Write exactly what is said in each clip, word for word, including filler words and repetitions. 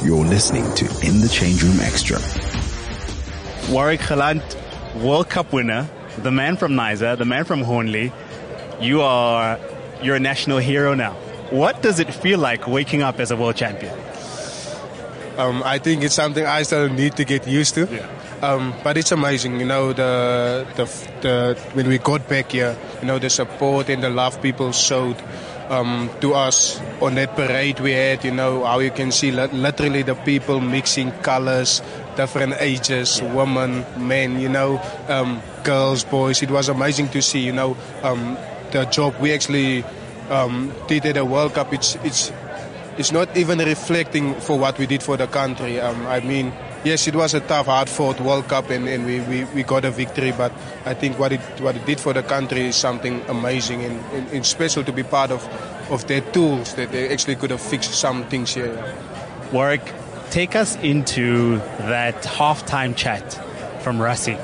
You're listening to In the Change Room Extra. Warwick Gelant, World Cup winner, the man from Niza, the man from Hornley. You are, you're a national hero now. What does it feel like waking up as a world champion? Um, I think it's something I still need to get used to. Yeah. Um, but it's amazing, you know, the, the the when we got back here, you know, the support and the love people showed um, to us on that parade we had, you know, how you can see li- literally the people mixing colors, different ages, yeah. women, men, you know, um, girls, boys. It was amazing to see, you know, um, the job we actually um, did at the World Cup. It's it's it's not even reflecting for what we did for the country. Um, I mean. Yes, it was a tough, hard-fought World Cup, and, and we, we, we got a victory. But I think what it what it did for the country is something amazing, and, and, and special to be part of, of their tools that they actually could have fixed some things here. Warwick, take us into that halftime chat from Rassie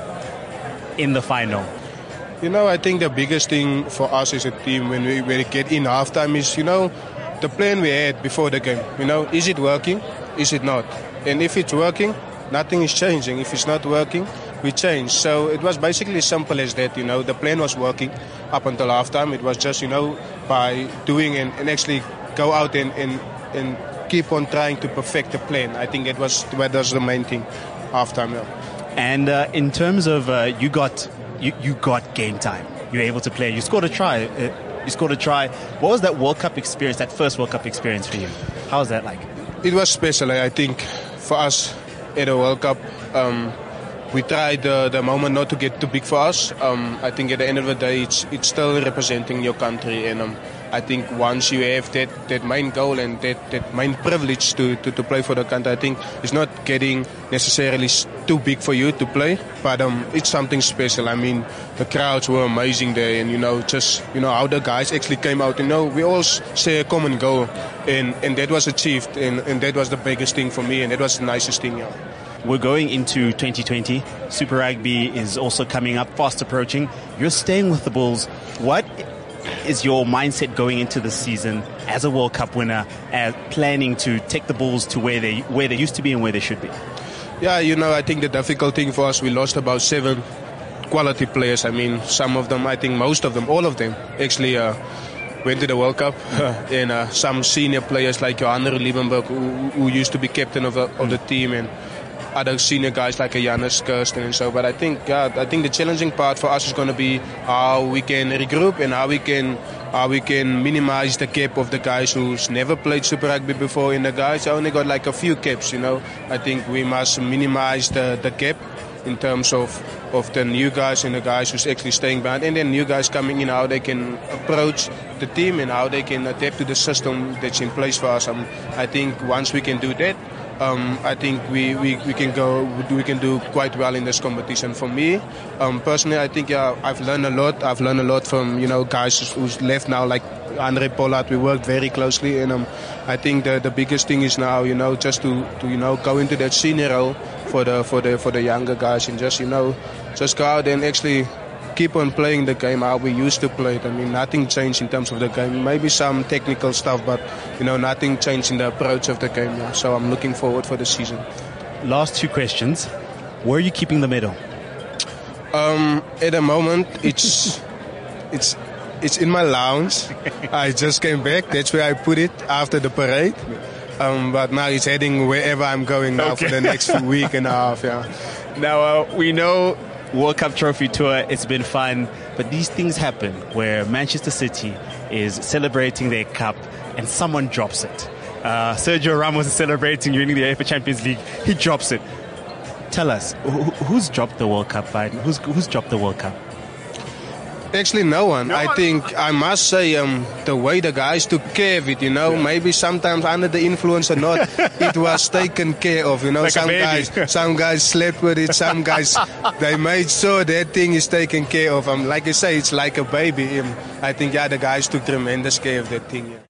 in the final. You know, I think the biggest thing for us as a team when we, when we get in halftime is, you know, the plan we had before the game. You know, is it working? Is it not? And if it's working, nothing is changing. If it's not working, we change. So it was basically as simple as that, you know. The plan was working up until halftime. It was just, you know, by doing and, and actually go out and, and, and keep on trying to perfect the plan. I think it was, that was the main thing halftime. Yeah. And uh, in terms of uh, you got you, you got game time. You were able to play. You scored a try. Uh, you scored a try. What was that World Cup experience, that first World Cup experience for you? How was that like? It was special, I think. For us at the World Cup, um, we tried uh, the moment not to get too big for us. Um, I think at the end of the day, it's it's still representing your country, and um, I think once you have that, that main goal and that, that main privilege to, to, to play for the country, I think it's not getting necessarily too big for you to play, but um, it's something special. I mean, the crowds were amazing there, and you know, just you know how the guys actually came out. You know, we all share a common goal, and, and that was achieved, and, and that was the biggest thing for me, and that was the nicest thing. Yeah. We're going into twenty twenty. Super Rugby is also coming up, fast approaching. You're staying with the Bulls. What is your mindset going into the season as a World Cup winner, as planning to take the Bulls to where they where they used to be and where they should be? Yeah, you know, I think the difficult thing for us, we lost about seven quality players. I mean, some of them, I think most of them, all of them, actually uh, went to the World Cup. and uh, some senior players like Johannes Liebenberg, who, who used to be captain of the, of the team, and other senior guys like Janus Kirsten and so. But I think, yeah, I think the challenging part for us is going to be how we can regroup and how we can how we can minimize the gap of the guys who's never played Super Rugby before. And the guys only got like a few caps, you know. I think we must minimize the, the gap in terms of, of the new guys and the guys who's actually staying behind, and then new guys coming in, how they can approach the team and how they can adapt to the system that's in place for us. Um, I think once we can do that, Um, I think we, we, we can go we can do quite well in this competition. For me, um, personally, I think yeah, I've learned a lot. I've learned a lot from you know guys who's left now, like Andre Pollard. We worked very closely, and um, I think the the biggest thing is now you know just to, to you know go into that senior role for the for the for the younger guys, and just you know just go out and actually keep on playing the game how we used to play it. I mean, nothing changed in terms of the game. Maybe some technical stuff, but, you know, nothing changed in the approach of the game. Yeah. So I'm looking forward for the season. Last two questions. Where are you keeping the medal? Um, at the moment, it's it's it's in my lounge. I just came back. That's where I put it after the parade. Um, but now it's heading wherever I'm going now okay. for the next week and a half. Yeah. Now, uh, we know World Cup Trophy Tour, it's been fun, but these things happen where Manchester City is celebrating their cup and someone drops it. Uh, Sergio Ramos is celebrating winning the UEFA Champions League. He drops it. Tell us, who, who's dropped the World Cup, Biden? Who's, who's dropped the World Cup? Actually, no one. No I one. think I must say um, the way the guys took care of it, you know, yeah. maybe sometimes under the influence or not, it was taken care of, you know. Like some guys, some guys slept with it. Some guys, they made sure that thing is taken care of. Um, like I say, it's like a baby. Um, I think yeah, the guys took tremendous care of that thing. Yeah.